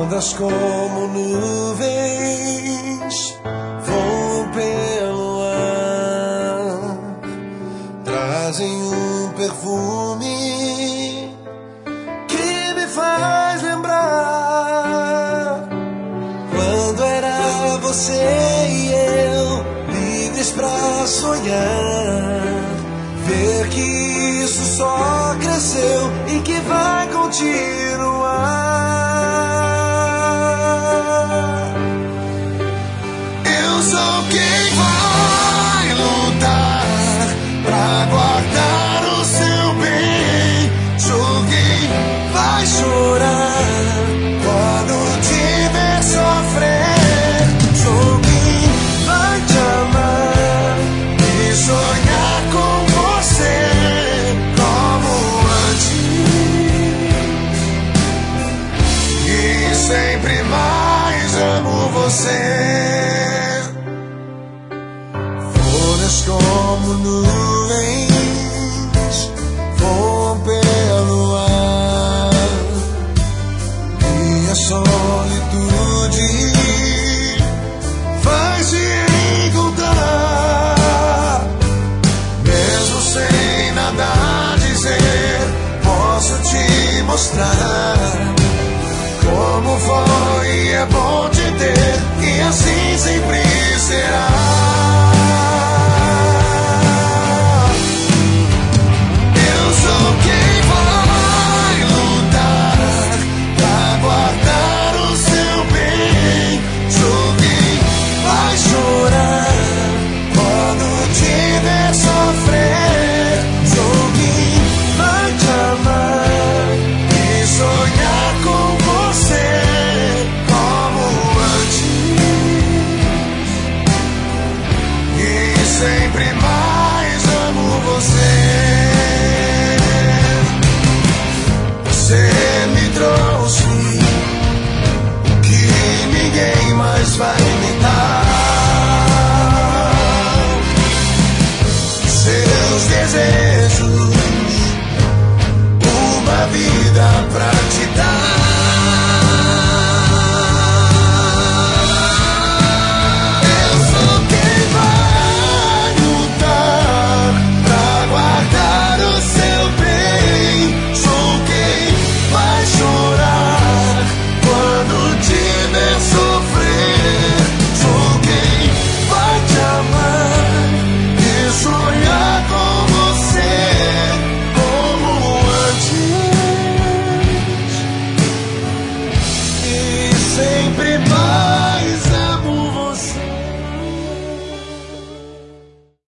Ondas como nuvens voam pelo ar, trazem um perfume que me faz lembrar quando era você e eu, livres pra sonhar, ver que isso só cresceu e que vai continuar. Eu sou quem vai lutar pra guardar o seu bem. Sou quem vai chorar quando te ver sofrer. Sou quem vai te amar e sonhar com você como antes. E sempre mais amo você. Folhas como nuvens voam pelo ar, e a solitude vai se encontrar. Mesmo sem nada dizer, posso te mostrar como foi e é bom te ter, e assim sempre será. Eu sou quem vai lutar pra guardar o seu bem. Sou quem vai chorar quando te ver sofrer. Sou quem vai te amar e sonhar com você como antes. E sempre mais amo você. Você me trouxe o que ninguém mais vai me dar. Seus desejos, uma vida pra te